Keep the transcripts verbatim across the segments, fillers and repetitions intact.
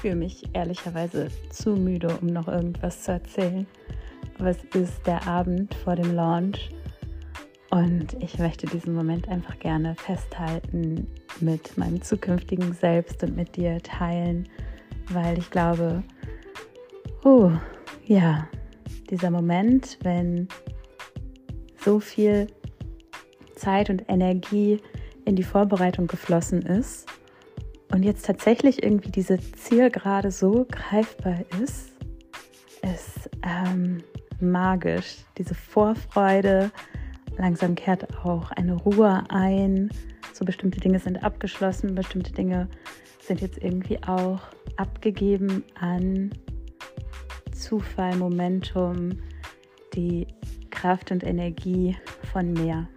fühle mich ehrlicherweise zu müde, um noch irgendwas zu erzählen. Aber es ist der Abend vor dem Launch und ich möchte diesen Moment einfach gerne festhalten, mit meinem zukünftigen Selbst und mit dir teilen, weil ich glaube, oh, ja, dieser Moment, wenn so viel Zeit und Energie in die Vorbereitung geflossen ist und jetzt tatsächlich irgendwie diese Zielgerade so greifbar ist, ist ähm, magisch. Diese Vorfreude, langsam kehrt auch eine Ruhe ein. So bestimmte Dinge sind abgeschlossen, bestimmte Dinge sind jetzt irgendwie auch abgegeben an Zufall, Momentum, die Kraft und Energie von mehr.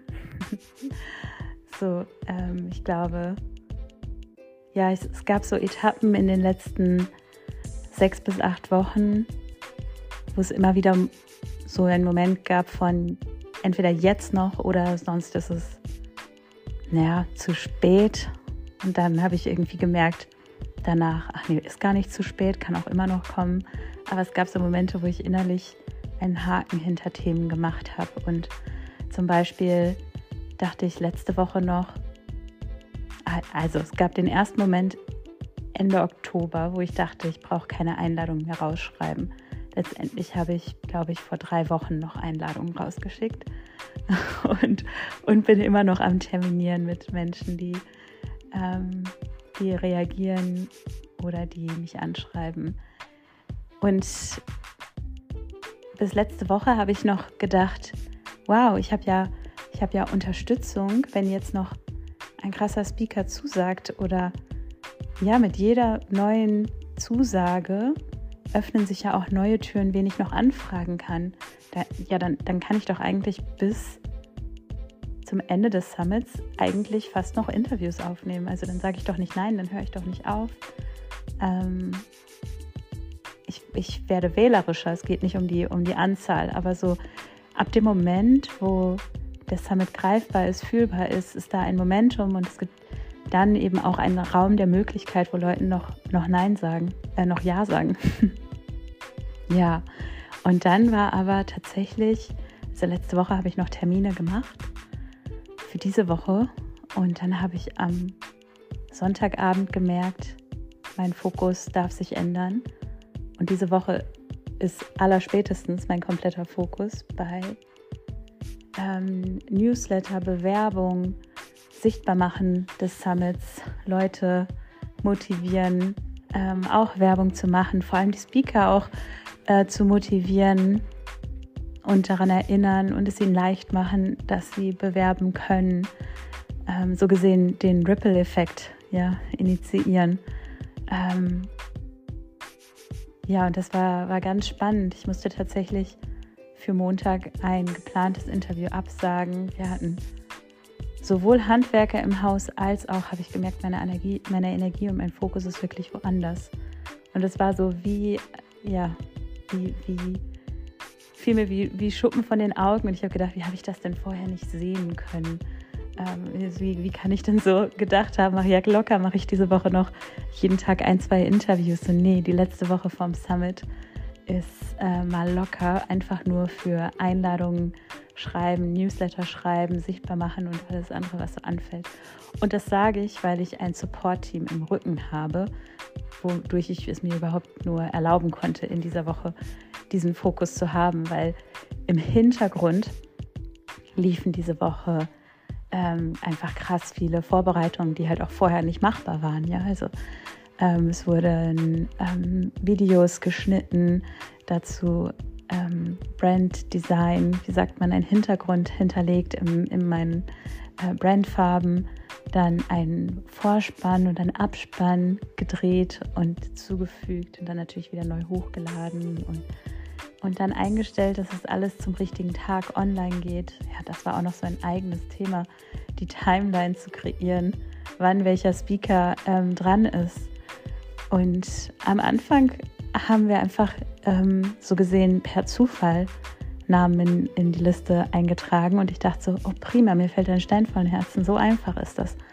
So, ähm, ich glaube, ja, es, es gab so Etappen in den letzten sechs bis acht Wochen, wo es immer wieder so einen Moment gab von entweder jetzt noch oder sonst ist es, naja, zu spät. Und dann habe ich irgendwie gemerkt, danach, ach nee, ist gar nicht zu spät, kann auch immer noch kommen. Aber es gab so Momente, wo ich innerlich einen Haken hinter Themen gemacht habe. Und zum Beispiel dachte ich letzte Woche noch, also es gab den ersten Moment Ende Oktober, wo ich dachte, ich brauche keine Einladung mehr rausschreiben. Letztendlich habe ich, glaube ich, vor drei Wochen noch Einladungen rausgeschickt und, und bin immer noch am Terminieren mit Menschen, die, ähm, die reagieren oder die mich anschreiben. Und bis letzte Woche habe ich noch gedacht, wow, ich habe ja, ich habe ja Unterstützung, wenn jetzt noch ein krasser Speaker zusagt oder ja, mit jeder neuen Zusage öffnen sich ja auch neue Türen, wen ich noch anfragen kann. Da, ja, dann, dann kann ich doch eigentlich bis zum Ende des Summits eigentlich fast noch Interviews aufnehmen. Also dann sage ich doch nicht nein, dann höre ich doch nicht auf. Ähm, ich, ich werde wählerischer, es geht nicht um die, um die Anzahl, aber so ab dem Moment, wo der Summit greifbar ist, fühlbar ist, ist da ein Momentum und es gibt dann eben auch einen Raum der Möglichkeit, wo Leute noch, noch Nein sagen, äh, noch Ja sagen. Ja, und dann war aber tatsächlich, also letzte Woche habe ich noch Termine gemacht für diese Woche und dann habe ich am Sonntagabend gemerkt, mein Fokus darf sich ändern und diese Woche ist allerspätestens mein kompletter Fokus bei ähm, Newsletter, Bewerbung, sichtbar machen des Summits, Leute motivieren, ähm, auch Werbung zu machen, vor allem die Speaker auch äh, zu motivieren und daran erinnern und es ihnen leicht machen, dass sie bewerben können. Ähm, so gesehen den Ripple-Effekt ja, initiieren. Ähm, ja, und das war, war ganz spannend. Ich musste tatsächlich für Montag ein geplantes Interview absagen. Wir hatten sowohl Handwerker im Haus als auch, habe ich gemerkt, meine Energie, meine Energie und mein Fokus ist wirklich woanders. Und es war so wie, ja, wie, wie, fiel mir wie, wie Schuppen von den Augen. Und ich habe gedacht, wie habe ich das denn vorher nicht sehen können? Ähm, wie, wie kann ich denn so gedacht haben, ach ja, locker mache ich diese Woche noch jeden Tag ein, zwei Interviews. Und nee, die letzte Woche vom Summit ist äh, mal locker, einfach nur für Einladungen schreiben, Newsletter schreiben, sichtbar machen und alles andere, was so anfällt. Und das sage ich, weil ich ein Support-Team im Rücken habe, wodurch ich es mir überhaupt nur erlauben konnte, in dieser Woche diesen Fokus zu haben, weil im Hintergrund liefen diese Woche ähm, einfach krass viele Vorbereitungen, die halt auch vorher nicht machbar waren. Ja, also ähm, es wurden ähm, Videos geschnitten, dazu ähm, Branddesign, wie sagt man, ein Hintergrund hinterlegt in, in meinen äh, Brandfarben, dann ein Vorspann und ein Abspann gedreht und zugefügt und dann natürlich wieder neu hochgeladen und Und dann eingestellt, dass es alles zum richtigen Tag online geht. Ja, das war auch noch so ein eigenes Thema, die Timeline zu kreieren, wann welcher Speaker ähm, dran ist. Und am Anfang haben wir einfach ähm, so gesehen per Zufall Namen in, in die Liste eingetragen. Und ich dachte so, oh prima, mir fällt ein Stein von Herzen, so einfach ist das.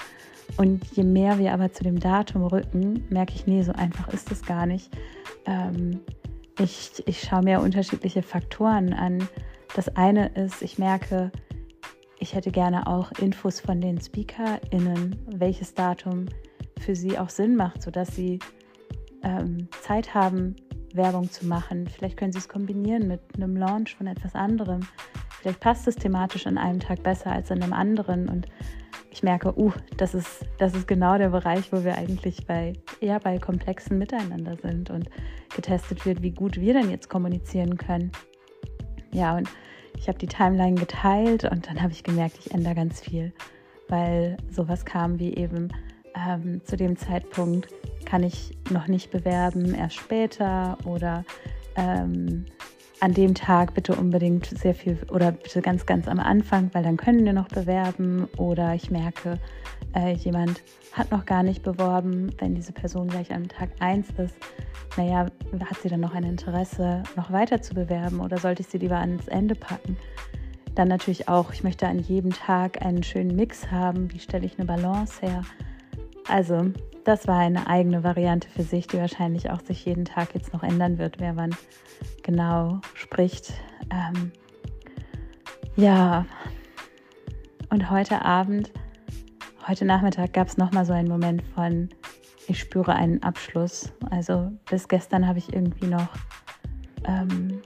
Und je mehr wir aber zu dem Datum rücken, merke ich, nee, so einfach ist es gar nicht. Ähm, ich, ich schaue mir unterschiedliche Faktoren an. Das eine ist, ich merke, ich hätte gerne auch Infos von den SpeakerInnen, welches Datum für sie auch Sinn macht, sodass sie ähm, Zeit haben, Werbung zu machen. Vielleicht können sie es kombinieren mit einem Launch von etwas anderem. Vielleicht passt es thematisch an einem Tag besser als an einem anderen. Und ich merke, uh, das ist, das ist genau der Bereich, wo wir eigentlich bei, eher bei komplexen Miteinander sind und getestet wird, wie gut wir denn jetzt kommunizieren können. Ja, und ich habe die Timeline geteilt und dann habe ich gemerkt, ich ändere ganz viel, weil sowas kam wie eben ähm, zu dem Zeitpunkt kann ich noch nicht bewerben, erst später oder ähm, an dem Tag bitte unbedingt sehr viel oder bitte ganz, ganz am Anfang, weil dann können wir noch bewerben oder ich merke, äh, jemand hat noch gar nicht beworben, wenn diese Person gleich am Tag eins ist, naja, hat sie dann noch ein Interesse, noch weiter zu bewerben oder sollte ich sie lieber ans Ende packen? Dann natürlich auch, ich möchte an jedem Tag einen schönen Mix haben, wie stelle ich eine Balance her? Also, das war eine eigene Variante für sich, die wahrscheinlich auch sich jeden Tag jetzt noch ändern wird, wer wann genau spricht. Ähm, ja, und heute Abend, heute Nachmittag gab es nochmal so einen Moment von, ich spüre einen Abschluss. Also bis gestern habe ich irgendwie noch ähm,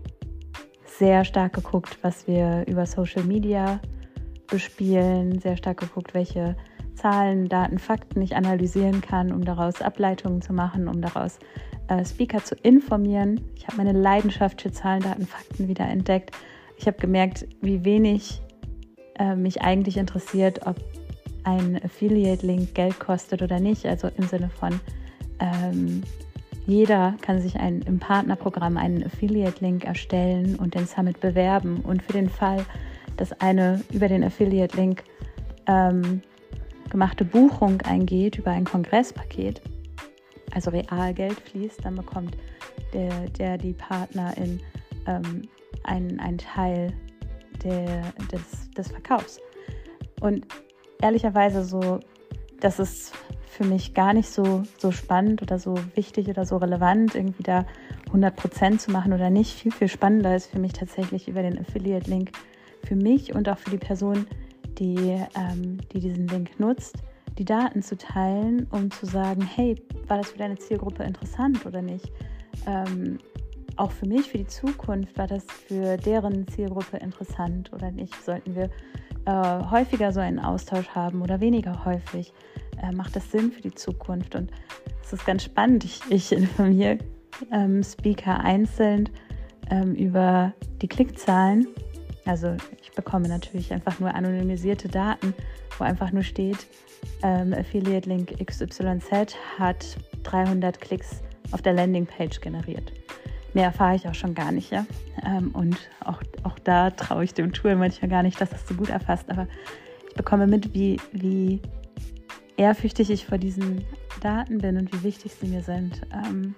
sehr stark geguckt, was wir über Social Media bespielen, sehr stark geguckt, welche Zahlen, Daten, Fakten ich analysieren kann, um daraus Ableitungen zu machen, um daraus äh, Speaker zu informieren. Ich habe meine Leidenschaft für Zahlen, Daten, Fakten wieder entdeckt. Ich habe gemerkt, wie wenig äh, mich eigentlich interessiert, ob ein Affiliate-Link Geld kostet oder nicht. Also im Sinne von, ähm, jeder kann sich ein, im Partnerprogramm einen Affiliate-Link erstellen und den Summit bewerben. Und für den Fall, dass eine über den Affiliate-Link ähm, gemachte Buchung eingeht über ein Kongresspaket, also real Geld fließt, dann bekommt der, der die Partnerin ähm, einen, einen Teil der, des, des Verkaufs. Und ehrlicherweise so, das ist für mich gar nicht so, so spannend oder so wichtig oder so relevant, irgendwie da hundert Prozent zu machen oder nicht. Viel, viel spannender ist für mich tatsächlich über den Affiliate-Link für mich und auch für die Person, die, ähm, die diesen Link nutzt, die Daten zu teilen, um zu sagen, hey, war das für deine Zielgruppe interessant oder nicht? Ähm, auch für mich, für die Zukunft, war das für deren Zielgruppe interessant oder nicht? Sollten wir äh, häufiger so einen Austausch haben oder weniger häufig? Äh, macht das Sinn für die Zukunft? Und es ist ganz spannend. Ich, ich informiere ähm, Speaker einzeln ähm, über die Klickzahlen. Also ich bekomme natürlich einfach nur anonymisierte Daten, wo einfach nur steht, ähm, Affiliate-Link X Y Z hat dreihundert Klicks auf der Landingpage generiert. Mehr erfahre ich auch schon gar nicht, ja. Ähm, und auch, auch da traue ich dem Tool manchmal gar nicht, dass das so gut erfasst. Aber ich bekomme mit, wie, wie ehrfürchtig ich vor diesen Daten bin und wie wichtig sie mir sind, ähm,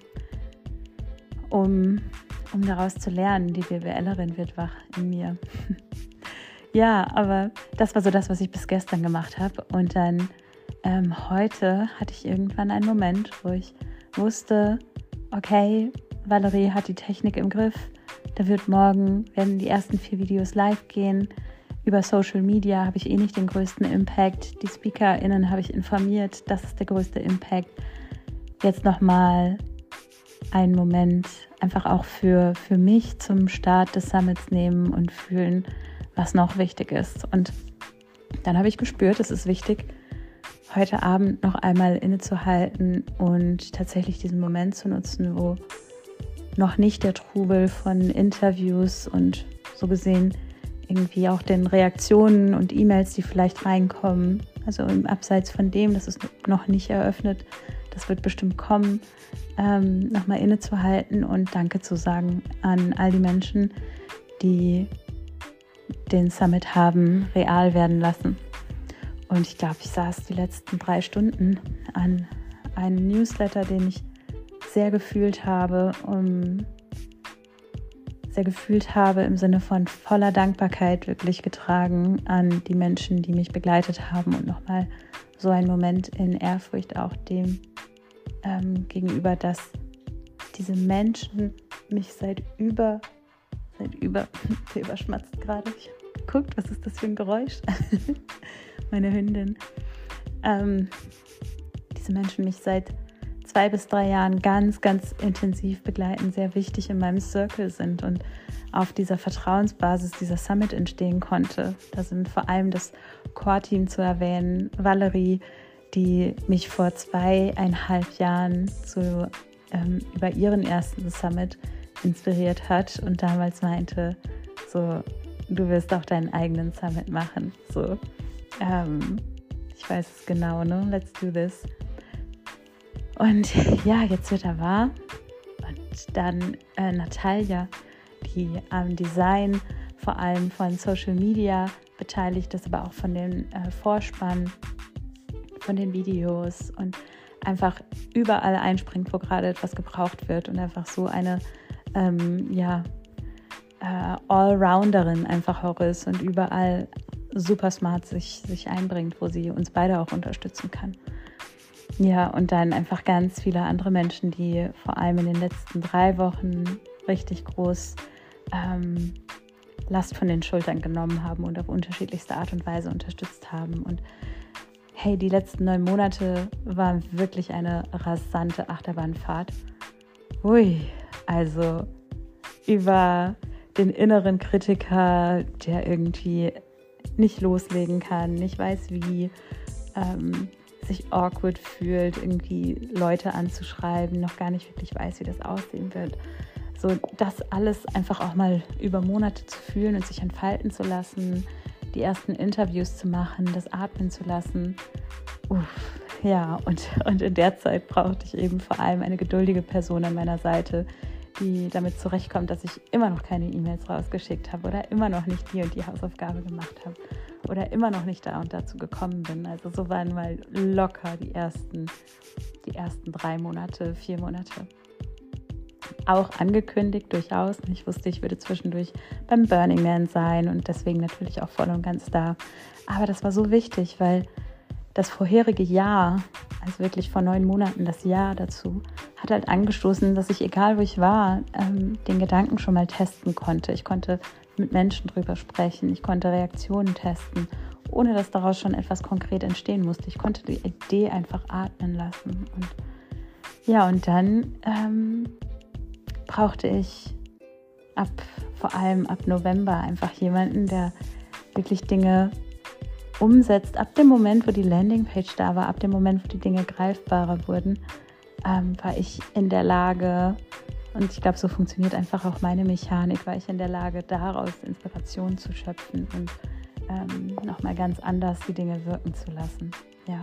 um, um daraus zu lernen. Die BWLerin wird wach in mir. Ja, aber das war so das, was ich bis gestern gemacht habe. Und dann ähm, heute hatte ich irgendwann einen Moment, wo ich wusste, okay, Valerie hat die Technik im Griff. Da wird morgen, werden die ersten vier Videos live gehen. Über Social Media habe ich eh nicht den größten Impact. Die SpeakerInnen habe ich informiert, das ist der größte Impact. Jetzt nochmal einen Moment einfach auch für, für mich zum Start des Summits nehmen und fühlen, was noch wichtig ist. Und dann habe ich gespürt, es ist wichtig, heute Abend noch einmal innezuhalten und tatsächlich diesen Moment zu nutzen, wo noch nicht der Trubel von Interviews und so gesehen irgendwie auch den Reaktionen und E-Mails, die vielleicht reinkommen, also im Abseits von dem, das ist noch nicht eröffnet, das wird bestimmt kommen, ähm, nochmal innezuhalten und Danke zu sagen an all die Menschen, die den Summit haben real werden lassen. Und ich glaube, ich saß die letzten drei Stunden an einem Newsletter, den ich sehr gefühlt habe, um sehr gefühlt habe im Sinne von voller Dankbarkeit wirklich getragen an die Menschen, die mich begleitet haben und nochmal so ein Moment in Ehrfurcht auch dem ähm, gegenüber, dass diese Menschen mich seit über, seit über, der überschmatzt gerade, ich habe geguckt, was ist das für ein Geräusch? Meine Hündin. Ähm, diese Menschen mich seit zwei bis drei Jahren ganz, ganz intensiv begleiten, sehr wichtig in meinem Circle sind und auf dieser Vertrauensbasis dieser Summit entstehen konnte. Da sind vor allem das Core-Team zu erwähnen, Valerie, die mich vor zweieinhalb Jahren zu, ähm, über ihren ersten Summit inspiriert hat und damals meinte, so, du wirst auch deinen eigenen Summit machen. So, ähm, ich weiß es genau, ne? Let's do this. Und ja, jetzt wird er wahr. Und dann äh, Natalia, die am Design vor allem von Social Media beteiligt ist, aber auch von den äh, Vorspann, von den Videos und einfach überall einspringt, wo gerade etwas gebraucht wird und einfach so eine ähm, ja, äh, Allrounderin einfach auch ist und überall super smart sich, sich einbringt, wo sie uns beide auch unterstützen kann. Ja, und dann einfach ganz viele andere Menschen, die vor allem in den letzten drei Wochen richtig groß ähm, Last von den Schultern genommen haben und auf unterschiedlichste Art und Weise unterstützt haben. Und hey, die letzten neun Monate waren wirklich eine rasante Achterbahnfahrt. Ui, also über den inneren Kritiker, der irgendwie nicht loslegen kann, nicht weiß wie, ähm, sich awkward fühlt, irgendwie Leute anzuschreiben, noch gar nicht wirklich weiß, wie das aussehen wird. So, das alles einfach auch mal über Monate zu fühlen und sich entfalten zu lassen, die ersten Interviews zu machen, das atmen zu lassen. Uff, ja, und, und in der Zeit brauchte ich eben vor allem eine geduldige Person an meiner Seite, die damit zurechtkommt, dass ich immer noch keine E-Mails rausgeschickt habe oder immer noch nicht die und die Hausaufgabe gemacht habe oder immer noch nicht da und dazu gekommen bin. Also so waren mal locker die ersten, die ersten drei Monate, vier Monate. Auch angekündigt durchaus. Ich wusste, ich würde zwischendurch beim Burning Man sein und deswegen natürlich auch voll und ganz da. Aber das war so wichtig, weil das vorherige Jahr, also wirklich vor neun Monaten das Jahr dazu, hat halt angestoßen, dass ich, egal wo ich war, ähm, den Gedanken schon mal testen konnte. Ich konnte mit Menschen drüber sprechen, ich konnte Reaktionen testen, ohne dass daraus schon etwas konkret entstehen musste. Ich konnte die Idee einfach atmen lassen. Und ja, und dann ähm, brauchte ich ab, vor allem ab November einfach jemanden, der wirklich Dinge umsetzt. Ab dem Moment, wo die Landingpage da war, ab dem Moment, wo die Dinge greifbarer wurden, ähm, war ich in der Lage, und ich glaube, so funktioniert einfach auch meine Mechanik, war ich in der Lage, daraus Inspiration zu schöpfen und ähm, nochmal ganz anders die Dinge wirken zu lassen. Ja.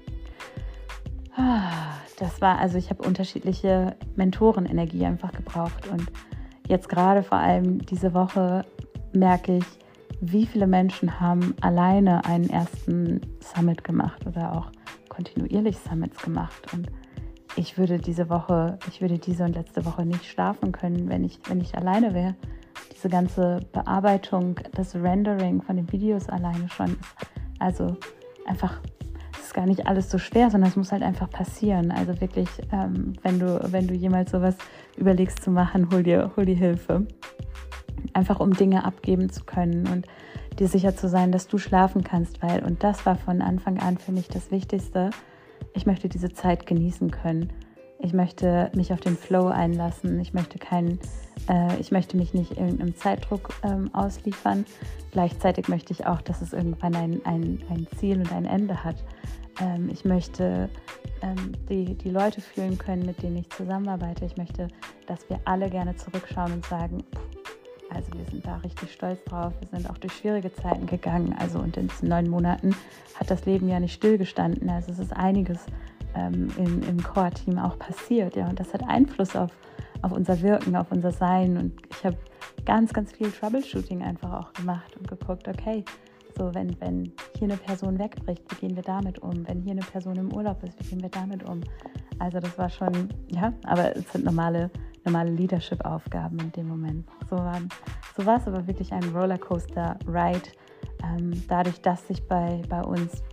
Das war, also ich habe unterschiedliche Mentorenenergie einfach gebraucht und jetzt gerade vor allem diese Woche merke ich, wie viele Menschen haben alleine einen ersten Summit gemacht oder auch kontinuierlich Summits gemacht. Und ich würde diese Woche, ich würde diese und letzte Woche nicht schlafen können, wenn ich, wenn ich alleine wäre. Diese ganze Bearbeitung, das Rendering von den Videos alleine schon ist also einfach, es ist gar nicht alles so schwer, sondern es muss halt einfach passieren. Also wirklich, ähm, wenn du, wenn du jemals sowas überlegst zu machen, hol dir, hol dir Hilfe. Einfach um Dinge abgeben zu können und dir sicher zu sein, dass du schlafen kannst, weil, und das war von Anfang an für mich das Wichtigste, ich möchte diese Zeit genießen können. Ich möchte mich auf den Flow einlassen. Ich möchte keinen, äh, ich möchte mich nicht irgendeinem Zeitdruck ähm, ausliefern. Gleichzeitig möchte ich auch, dass es irgendwann ein, ein, ein Ziel und ein Ende hat. Ähm, ich möchte ähm, die, die Leute fühlen können, mit denen ich zusammenarbeite. Ich möchte, dass wir alle gerne zurückschauen und sagen, also wir sind da richtig stolz drauf. Wir sind auch durch schwierige Zeiten gegangen. Also und in diesen neun Monaten hat das Leben ja nicht stillgestanden. Also es ist einiges ähm, im, im Core-Team auch passiert. Ja, und das hat Einfluss auf, auf unser Wirken, auf unser Sein. Und ich habe ganz, ganz viel Troubleshooting einfach auch gemacht und geguckt, okay, so wenn, wenn hier eine Person wegbricht, wie gehen wir damit um? Wenn hier eine Person im Urlaub ist, wie gehen wir damit um? Also das war schon, ja, aber es sind normale normale Leadership-Aufgaben in dem Moment. So war, so war es aber wirklich ein Rollercoaster-Ride. Ähm, dadurch, dass sich bei, bei uns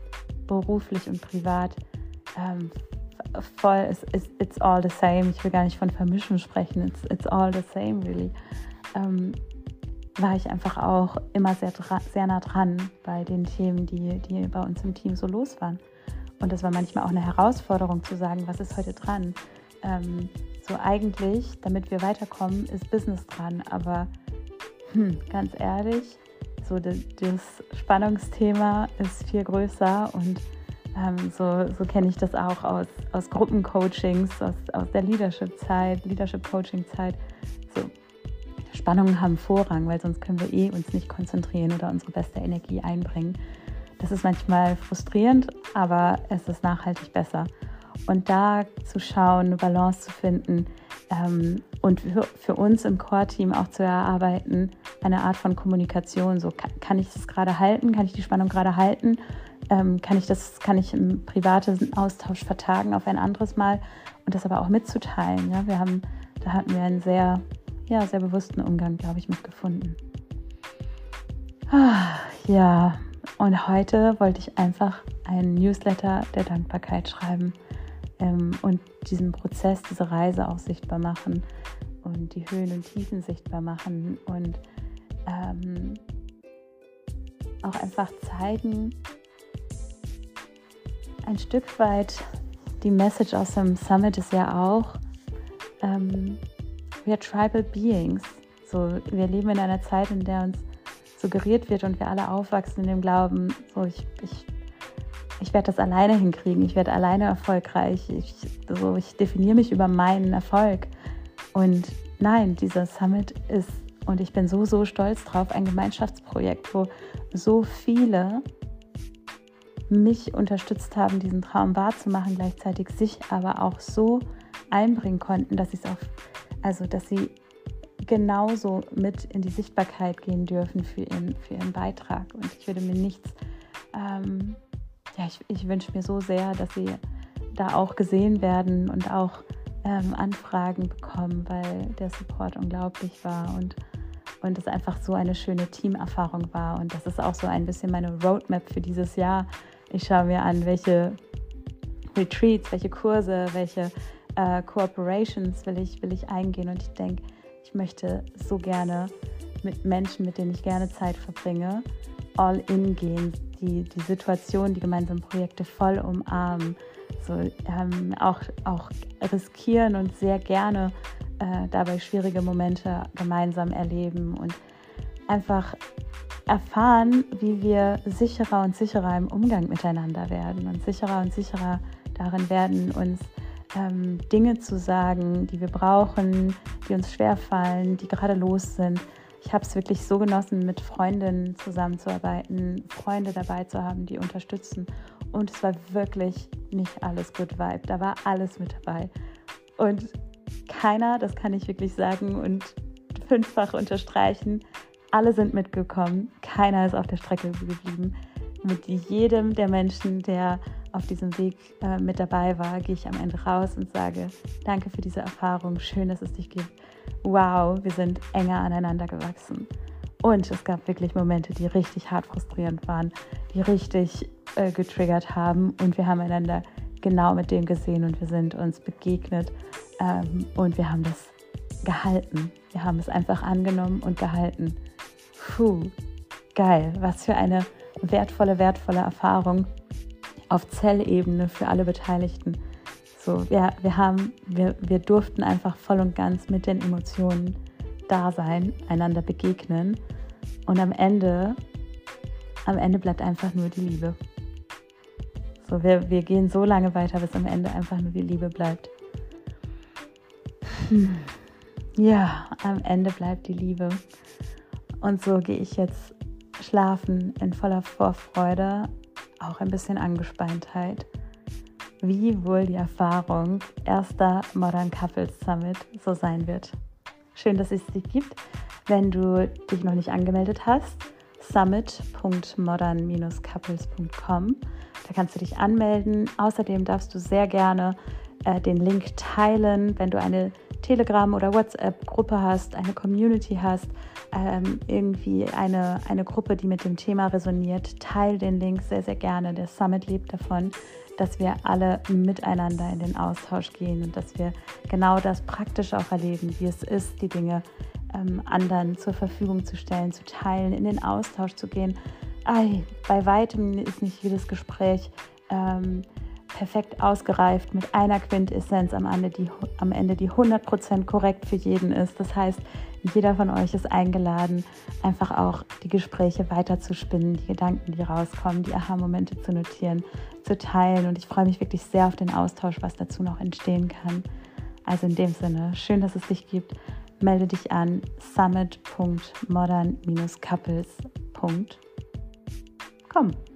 beruflich und privat, ähm, voll, it's, it's all the same. Ich will gar nicht von Vermischen sprechen, it's, it's all the same, really. Ähm, war ich einfach auch immer sehr, sehr nah dran bei den Themen, die, die bei uns im Team so los waren. Und das war manchmal auch eine Herausforderung zu sagen, was ist heute dran? Ähm, so eigentlich, damit wir weiterkommen, ist Business dran. Aber hm, ganz ehrlich, so das, das Spannungsthema ist viel größer und ähm, so, so kenne ich das auch aus, aus Gruppencoachings, aus, aus der Leadership-Zeit, Leadership-Coaching-Zeit. So, Spannungen haben Vorrang, weil sonst können wir eh uns nicht konzentrieren oder unsere beste Energie einbringen. Das ist manchmal frustrierend, aber es ist nachhaltig besser. Und da zu schauen, eine Balance zu finden ähm, und für, für uns im Core-Team auch zu erarbeiten, eine Art von Kommunikation. So, kann, kann ich das gerade halten? Kann ich die Spannung gerade halten? Ähm, kann ich das, kann ich im privaten Austausch vertagen auf ein anderes Mal und das aber auch mitzuteilen? Ja? Wir haben, da hatten wir einen sehr, ja, sehr bewussten Umgang, glaube ich, mitgefunden. Ah, ja. Und heute wollte ich einfach einen Newsletter der Dankbarkeit schreiben ähm, und diesen Prozess, diese Reise auch sichtbar machen und die Höhen und Tiefen sichtbar machen und ähm, auch einfach zeigen, ein Stück weit, die Message aus dem Summit ist ja auch, ähm, we are tribal beings. So, wir leben in einer Zeit, in der uns suggeriert wird und wir alle aufwachsen in dem Glauben, so ich, ich, ich werde das alleine hinkriegen, ich werde alleine erfolgreich, ich, so, ich definiere mich über meinen Erfolg. Und nein, dieser Summit ist, und ich bin so, so stolz drauf, ein Gemeinschaftsprojekt, wo so viele mich unterstützt haben, diesen Traum wahrzumachen, gleichzeitig sich aber auch so einbringen konnten, dass sie es auch, also dass sie genauso mit in die Sichtbarkeit gehen dürfen für ihren, für ihren Beitrag. Und ich würde mir nichts, ähm, ja, ich, ich wünsche mir so sehr, dass sie da auch gesehen werden und auch ähm, Anfragen bekommen, weil der Support unglaublich war und, und es einfach so eine schöne Teamerfahrung war. Und das ist auch so ein bisschen meine Roadmap für dieses Jahr. Ich schaue mir an, welche Retreats, welche Kurse, welche äh, Cooperations will ich, will ich eingehen. Und ich denke, ich möchte so gerne mit Menschen, mit denen ich gerne Zeit verbringe, all in gehen, die, die Situation, die gemeinsamen Projekte voll umarmen, so, ähm, auch, auch riskieren und sehr gerne äh, dabei schwierige Momente gemeinsam erleben und einfach erfahren, wie wir sicherer und sicherer im Umgang miteinander werden und sicherer und sicherer darin werden, uns ähm, Dinge zu sagen, die wir brauchen, die uns schwerfallen, die gerade los sind. Ich habe es wirklich so genossen, mit Freundinnen zusammenzuarbeiten, Freunde dabei zu haben, die unterstützen. Und es war wirklich nicht alles Good Vibe. Da war alles mit dabei. Und keiner, das kann ich wirklich sagen und fünffach unterstreichen, alle sind mitgekommen. Keiner ist auf der Strecke geblieben. Mit jedem der Menschen, der auf diesem Weg äh, mit dabei war, gehe ich am Ende raus und sage, danke für diese Erfahrung, schön, dass es dich gibt. Wow, wir sind enger aneinander gewachsen. Und es gab wirklich Momente, die richtig hart frustrierend waren, die richtig äh, getriggert haben. Und wir haben einander genau mit dem gesehen und wir sind uns begegnet. Ähm, und wir haben das gehalten. Wir haben es einfach angenommen und gehalten. Puh, geil. Was für eine wertvolle, wertvolle Erfahrung auf Zellebene für alle Beteiligten. So, wir, wir, haben, wir, wir durften einfach voll und ganz mit den Emotionen da sein, einander begegnen und am Ende, am Ende bleibt einfach nur die Liebe. So, wir, wir gehen so lange weiter, bis am Ende einfach nur die Liebe bleibt. Hm. Ja, am Ende bleibt die Liebe. Und so gehe ich jetzt schlafen in voller Vorfreude, auch ein bisschen Angespanntheit, wie wohl die Erfahrung erster Modern Couples Summit so sein wird. Schön, dass es dich gibt. Wenn du dich noch nicht angemeldet hast, summit punkt modern dash couples punkt com. Da kannst du dich anmelden. Außerdem darfst du sehr gerne äh, den Link teilen, wenn du eine Telegram- oder WhatsApp-Gruppe hast, eine Community hast, ähm, irgendwie eine, eine Gruppe, die mit dem Thema resoniert, teile den Link sehr, sehr gerne. Der Summit lebt davon, dass wir alle miteinander in den Austausch gehen und dass wir genau das praktisch auch erleben, wie es ist, die Dinge ähm, anderen zur Verfügung zu stellen, zu teilen, in den Austausch zu gehen. Ei, bei weitem ist nicht jedes Gespräch ähm, perfekt ausgereift mit einer Quintessenz am Ende, die, am Ende, die hundert Prozent korrekt für jeden ist. Das heißt, jeder von euch ist eingeladen, einfach auch die Gespräche weiterzuspinnen, die Gedanken, die rauskommen, die Aha-Momente zu notieren, zu teilen. Und ich freue mich wirklich sehr auf den Austausch, was dazu noch entstehen kann. Also in dem Sinne, schön, dass es dich gibt. Melde dich an summit punkt modern dash couples punkt com.